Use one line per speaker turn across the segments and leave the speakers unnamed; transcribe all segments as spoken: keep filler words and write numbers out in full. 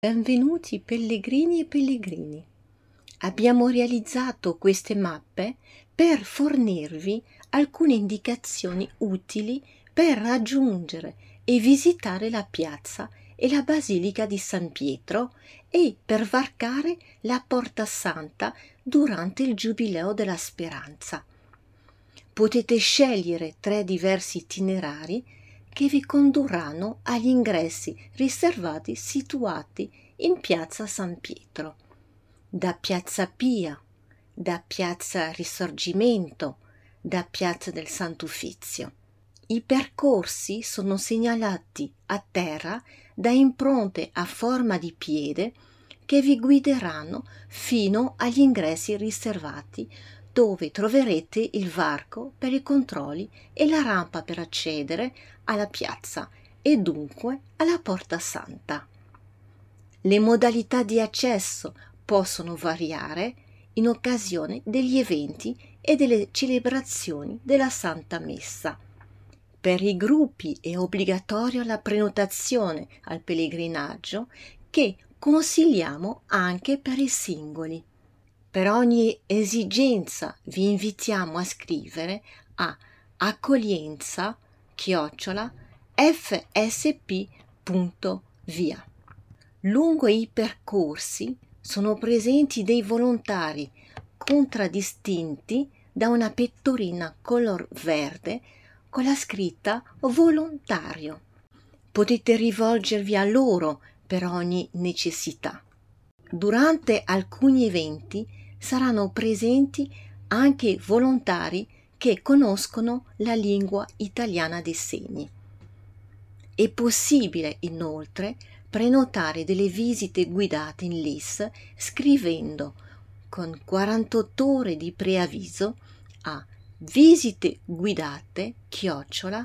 Benvenuti pellegrini e pellegrini. Abbiamo realizzato queste mappe per fornirvi alcune indicazioni utili per raggiungere e visitare la piazza e la Basilica di San Pietro e per varcare la Porta Santa durante il Giubileo della Speranza. Potete scegliere tre diversi itinerari che vi condurranno agli ingressi riservati situati in piazza San Pietro, da piazza Pia, da piazza Risorgimento, da piazza del Sant'Uffizio. I percorsi sono segnalati a terra da impronte a forma di piede che vi guideranno fino agli ingressi riservati, dove troverete il varco per i controlli e la rampa per accedere alla piazza e dunque alla Porta Santa. Le modalità di accesso possono variare in occasione degli eventi e delle celebrazioni della Santa Messa. Per i gruppi è obbligatoria la prenotazione al pellegrinaggio, che consigliamo anche per i singoli. Per ogni esigenza vi invitiamo a scrivere a accoglienza chiocciola fsp punto via. Lungo i percorsi sono presenti dei volontari contraddistinti da una pettorina color verde con la scritta volontario. Potete rivolgervi a loro per ogni necessità. Durante alcuni eventi saranno presenti anche volontari che conoscono la lingua italiana dei segni. È possibile inoltre prenotare delle visite guidate in L I S scrivendo con quarantotto ore di preavviso a visite guidate chiocciola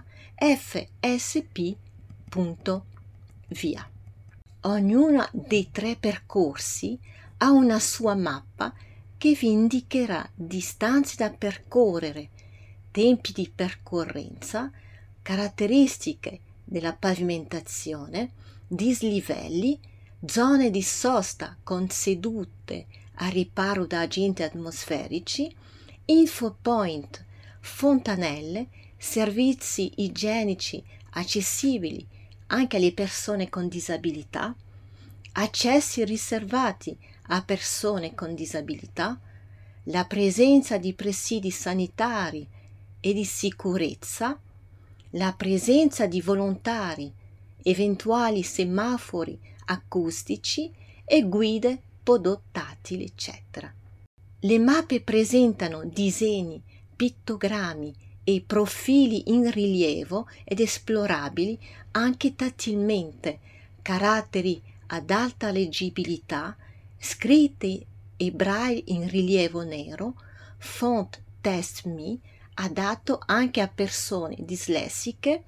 fsp punto via. Ognuno dei tre percorsi ha una sua mappa che vi indicherà distanze da percorrere, tempi di percorrenza, caratteristiche della pavimentazione, dislivelli, zone di sosta con sedute a riparo da agenti atmosferici, infopoint, fontanelle, servizi igienici accessibili anche alle persone con disabilità, accessi riservati a persone con disabilità, la presenza di presidi sanitari e di sicurezza, la presenza di volontari, eventuali semafori acustici e guide podottattili, eccetera. Le mappe presentano disegni, pittogrammi e profili in rilievo ed esplorabili anche tattilmente, caratteri ad alta leggibilità, scritti e braille in rilievo nero, font Test Me adatto anche a persone dislessiche,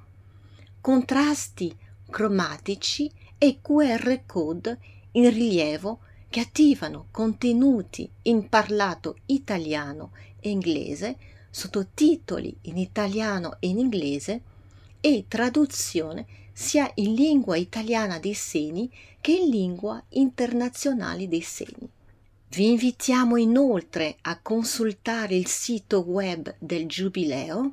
contrasti cromatici e Q R code in rilievo che attivano contenuti in parlato italiano e inglese, sottotitoli in italiano e in inglese e traduzione sia in lingua italiana dei segni che in lingua internazionale dei segni. Vi invitiamo inoltre a consultare il sito web del Giubileo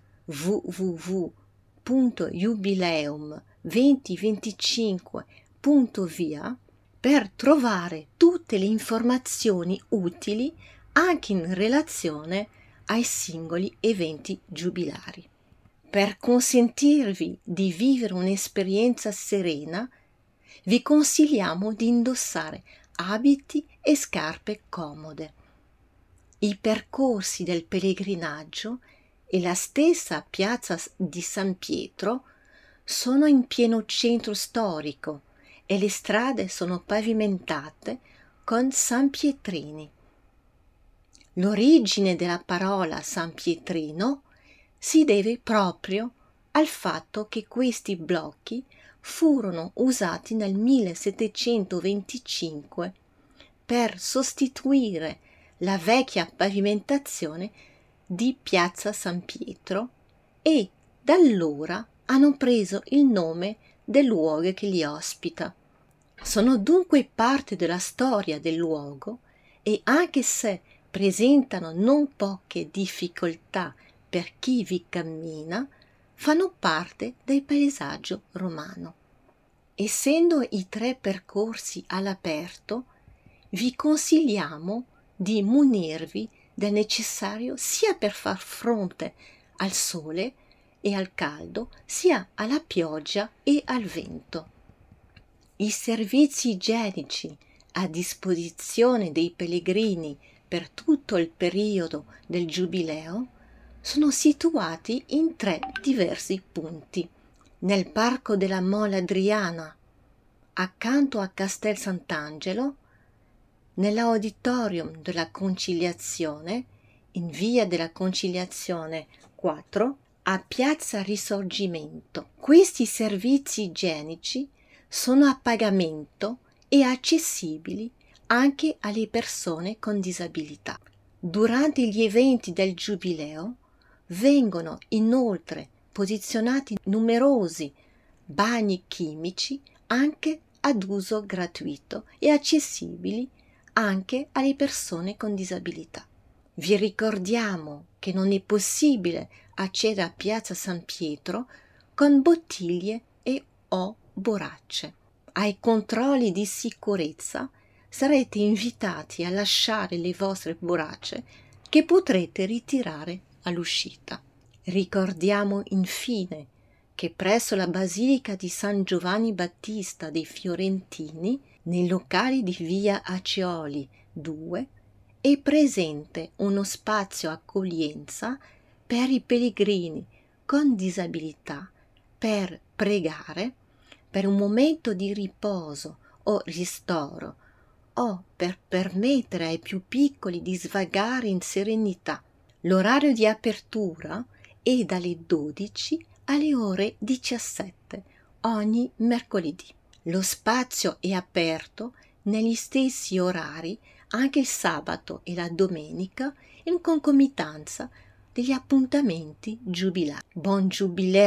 w w w punto jubileum duemilaventicinque punto via per trovare tutte le informazioni utili anche in relazione ai singoli eventi giubilari. Per consentirvi di vivere un'esperienza serena, vi consigliamo di indossare abiti e scarpe comode. I percorsi del pellegrinaggio e la stessa piazza di San Pietro sono in pieno centro storico e le strade sono pavimentate con sanpietrini. L'origine della parola San Pietrino si deve proprio al fatto che questi blocchi furono usati nel millesettecentoventicinque per sostituire la vecchia pavimentazione di piazza San Pietro e da allora hanno preso il nome del luogo che li ospita. Sono dunque parte della storia del luogo e anche se presentano non poche difficoltà per chi vi cammina, fanno parte del paesaggio romano. Essendo i tre percorsi all'aperto, vi consigliamo di munirvi del necessario sia per far fronte al sole e al caldo, sia alla pioggia e al vento. I servizi igienici a disposizione dei pellegrini per tutto il periodo del Giubileo sono situati in tre diversi punti. Nel Parco della Mola Adriana, accanto a Castel Sant'Angelo, nell'Auditorium della Conciliazione, in Via della Conciliazione quattro, a Piazza Risorgimento. Questi servizi igienici sono a pagamento e accessibili anche alle persone con disabilità. Durante gli eventi del Giubileo vengono inoltre posizionati numerosi bagni chimici anche ad uso gratuito e accessibili anche alle persone con disabilità. Vi ricordiamo che non è possibile accedere a Piazza San Pietro con bottiglie e o borracce. Ai controlli di sicurezza sarete invitati a lasciare le vostre borracce che potrete ritirare all'uscita. Ricordiamo infine che presso la Basilica di San Giovanni Battista dei Fiorentini, nei locali di via Acioli due, è presente uno spazio accoglienza per i pellegrini con disabilità per pregare, per un momento di riposo o ristoro o per permettere ai più piccoli di svagare in serenità. L'orario di apertura è dalle dodici alle ore diciassette ogni mercoledì. Lo spazio è aperto negli stessi orari anche il sabato e la domenica in concomitanza degli appuntamenti giubilari. Buon giubileo